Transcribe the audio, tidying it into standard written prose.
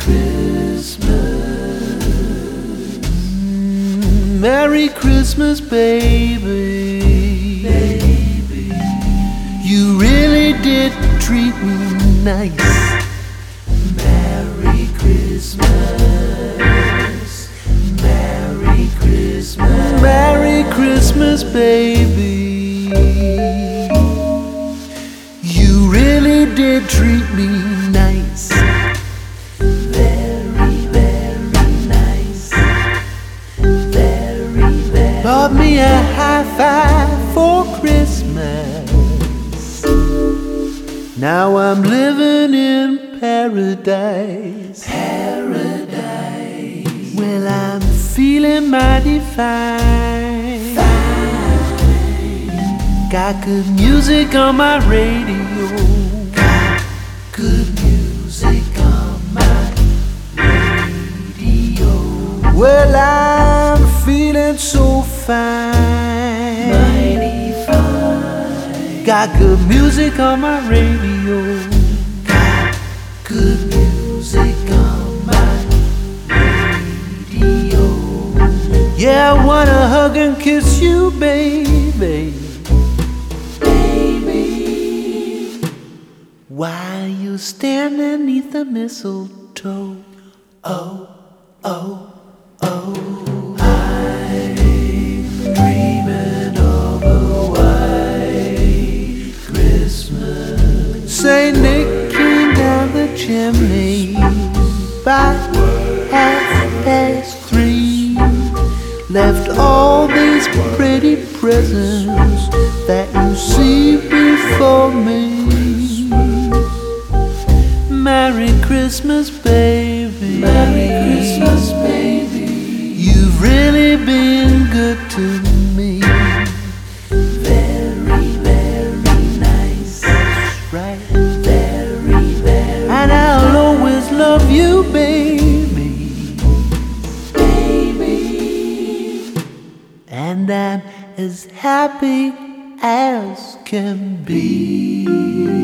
Merry Christmas, baby. You really did treat me nice. Merry Christmas. Merry Christmas. Merry Christmas, baby. You really did treat me nice. Very, very nice. Very, very. Bought me a high five for Christmas. Now I'm living in paradise. Paradise. Well, I'm feeling mighty fine. Got good music on my radio. Got good music on my radio. Well, I'm feeling so fine. Mighty fine. Got good music on my radio. Got good music on my radio. Yeah, I wanna hug and kiss you, baby. While you stand underneath the mistletoe. Oh, oh, oh. I'm dreaming of a white Christmas. Saint Nick came down the chimney by 3:30. Left all these pretty presents that you see before me. Merry Christmas, baby. Merry Christmas, baby. You've really been good to me. Very, very nice. Right. Very, very. And I'll always love you, baby. Baby. And I'm as happy as can be.